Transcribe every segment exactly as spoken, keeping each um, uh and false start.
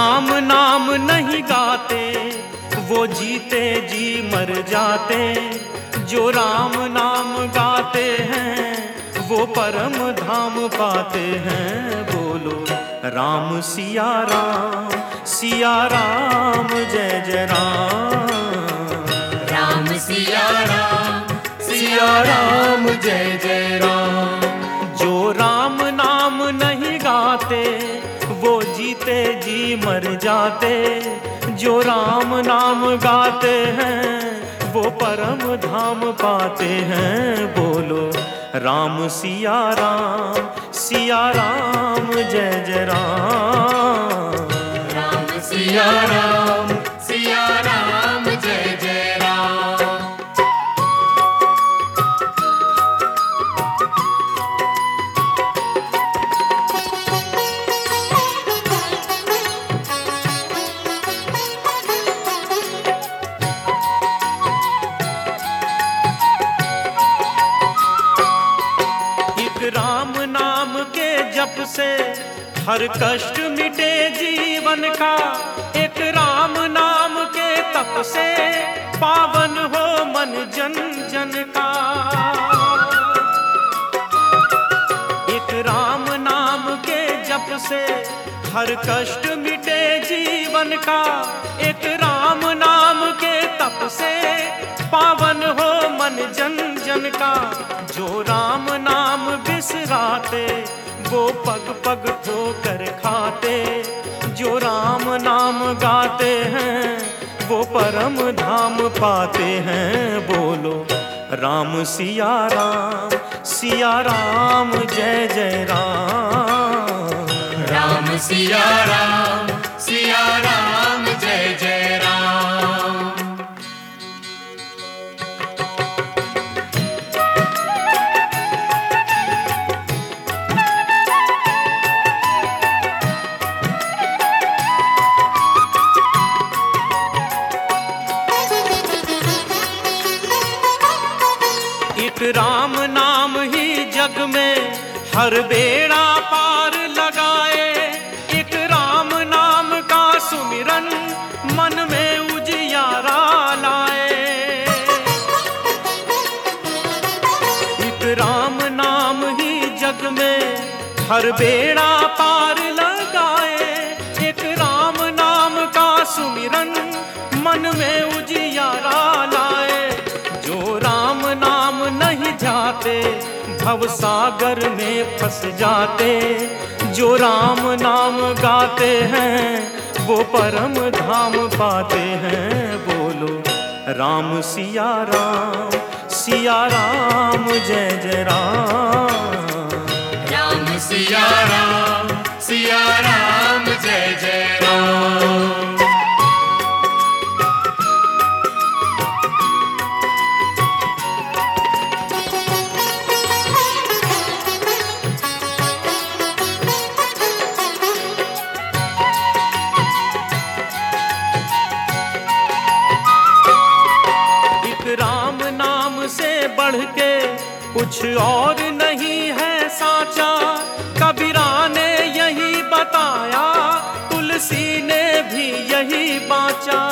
राम नाम नहीं गाते वो जीते जी मर जाते। जो राम नाम गाते हैं वो परम धाम पाते हैं। बोलो राम सिया राम, सिया राम जय जय राम। राम सिया राम, सिया राम जय जय राम। जो राम नाम नहीं गाते वो जीते जी मर जाते। जो राम नाम गाते हैं वो परम धाम पाते हैं। बोलो राम सिया राम, सिया राम जय जय राम। राम सिया राम, सिया राम जय जय राम। राम नाम के जप से हर कष्ट मिटे जीवन का। एक राम नाम के तप से पावन हो मन जन जन का। एक राम नाम के जप से हर कष्ट मिटे जीवन का। एक राम नाम के तप से पावन हो मन जन जन का। जो राम नाम बिसराते वो पग पग ठोकर खाते। जो राम नाम गाते हैं वो परम धाम पाते हैं। बोलो राम सिया राम, सिया राम जय जय राम। राम सिया राम, सिया राम जय जय राम। राम नाम ही जग में हर बेड़ा पार लगाए। एक राम नाम का सुमिरन मन में उजियारा लाए। एक राम नाम ही जग में हर बेड़ा पार लगाए। एक राम नाम का सुमिरन मन में उजियारा लाए। जो राम नाम नहीं जाते भव सागर में फंस जाते। जो राम नाम गाते हैं वो परम धाम पाते हैं। बोलो राम सिया राम, सिया राम जय जय राम। राम सिया राम, सिया राम जय जय राम। बढ़ के कुछ और नहीं है साचा। कबीरा ने यही बताया, तुलसी ने भी यही बाचा।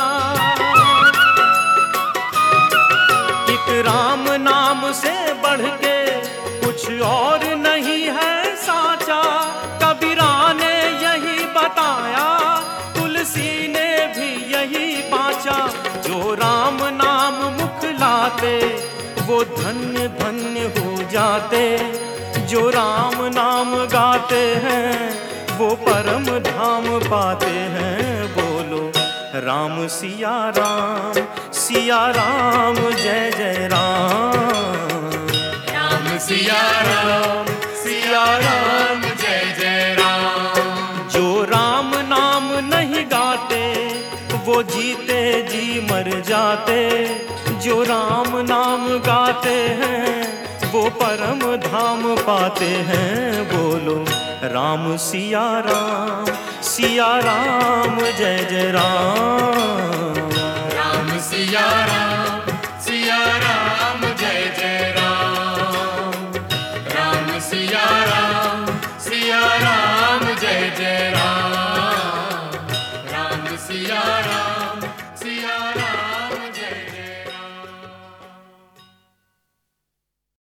एक राम नाम से बढ़ के कुछ और नहीं है साचा। कबीरा ने यही बताया, तुलसी ने भी यही बाचा। जो राम नाम मुख लाते वो धन्य धन्य हो जाते। जो राम नाम गाते हैं वो परम धाम पाते हैं। बोलो राम सिया राम, सिया राम जय जय राम। राम सिया राम, सिया राम जय जय राम। जो राम नाम नहीं गाते वो जीते जी मर जाते। जो राम नाम गाते हैं वो परम धाम पाते हैं। बोलो राम सिया राम, सिया राम जय जय राम। राम सिया